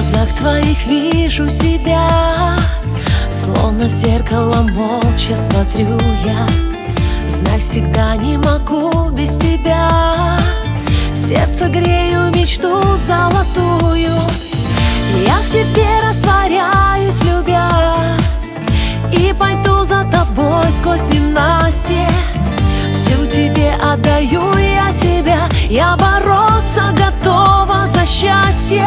глазах твоих вижу себя, словно в зеркало молча смотрю я. Знай, всегда не могу без тебя, сердце грею мечту золотую. Я в тебе растворяюсь, любя, и пойду за тобой сквозь ненастье. Всю тебе отдаю я себя, я бороться готова за счастье.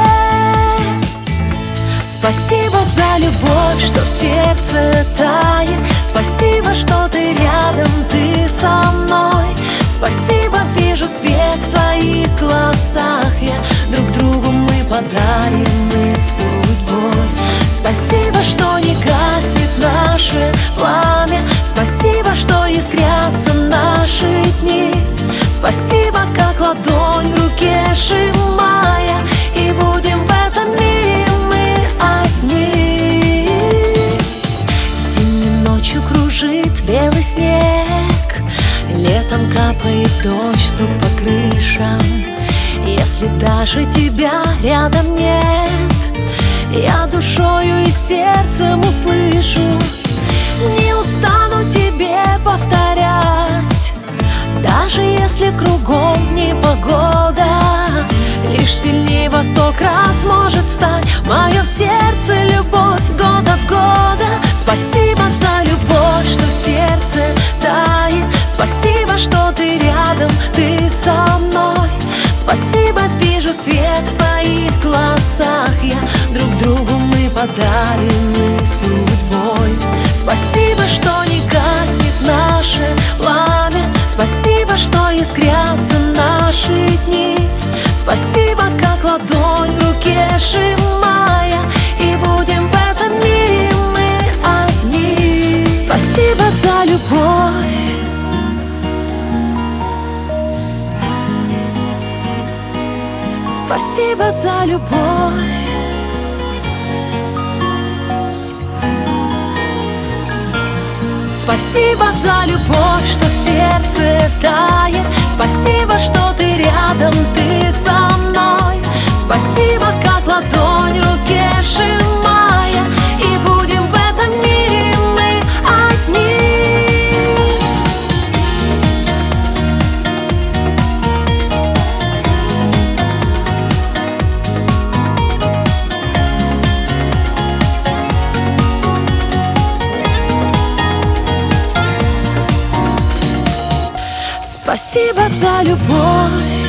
Спасибо за любовь, что в сердце тает. Спасибо, что ты рядом, ты со мной. Спасибо, вижу свет в твоих глазах я. Друг другу мы подарены судьбой. Спасибо, что не гаснет наше пламя. Спасибо, что искрятся наши дни. Спасибо, как ладонь в руке сжимая, и будем в этом мире мы одни. Зимней ночью кружит белый снег, летом капает дождь, стук по крышам. Если даже тебя рядом нет, я душою и сердцем услышу. Не устану тебе повторять, даже если кругом непогода, лишь сильнее во 100 крат может стать мое в сердце любовь год от года. Спасибо за любовь, что в сердце тает. Спасибо, что ты рядом, ты со мной. Спасибо, вижу свет в твоих глазах я. Друг другу мы подарены судьбой. Спасибо, что не гаснет наше пламя. Спасибо, что искрятся наши дни. Спасибо, как ладонь в руке сжимая, и будем в этом мире мы одни. Спасибо за любовь. Спасибо за любовь. Спасибо за любовь, что в сердце тает. Спасибо, что ты рядом, ты со мной. Спасибо, как ладонь в руке сжимая, и будем в этом мире мы одни. Спасибо за любовь.